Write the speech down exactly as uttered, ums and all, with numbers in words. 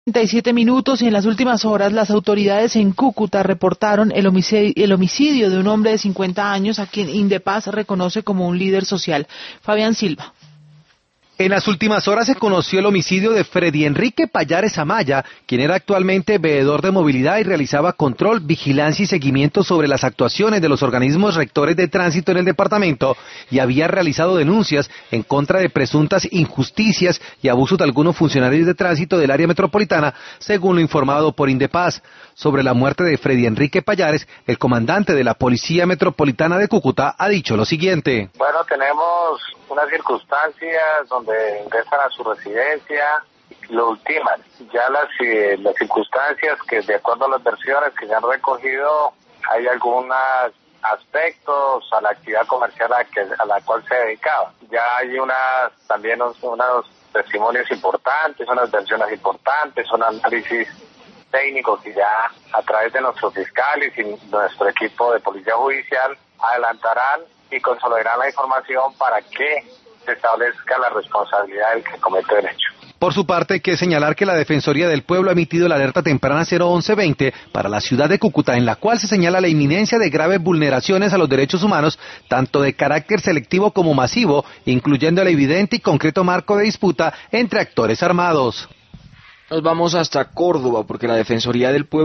treinta y siete minutos y en las últimas horas las autoridades en Cúcuta reportaron el homicidio, el homicidio de un hombre de cincuenta años a quien Indepaz reconoce como un líder social. Fabián Silva. En las últimas horas se conoció el homicidio de Freddy Enrique Pallares Amaya, quien era actualmente veedor de movilidad y realizaba control, vigilancia y seguimiento sobre las actuaciones de los organismos rectores de tránsito en el departamento y había realizado denuncias en contra de presuntas injusticias y abusos de algunos funcionarios de tránsito del área metropolitana, según lo informado por Indepaz. Sobre la muerte de Freddy Enrique Pallares, el comandante de la Policía Metropolitana de Cúcuta ha dicho lo siguiente. Bueno, tenemos unas circunstancias donde ingresan a su residencia, lo ultiman. Ya las, eh, las circunstancias que de acuerdo a las versiones que se han recogido, hay algunos aspectos a la actividad comercial a, que, a la cual se dedicaba. Ya hay unas también unos, unos testimonios importantes, unas versiones importantes, un análisis técnico que ya a través de nuestros fiscales y nuestro equipo de policía judicial adelantarán y consolidarán la información para que se establezca la responsabilidad del que comete el hecho. Por su parte, hay que señalar que la Defensoría del Pueblo ha emitido la alerta temprana cero once veinte para la ciudad de Cúcuta, en la cual se señala la inminencia de graves vulneraciones a los derechos humanos, tanto de carácter selectivo como masivo, incluyendo el evidente y concreto marco de disputa entre actores armados. Nos vamos hasta Córdoba, porque la Defensoría del Pueblo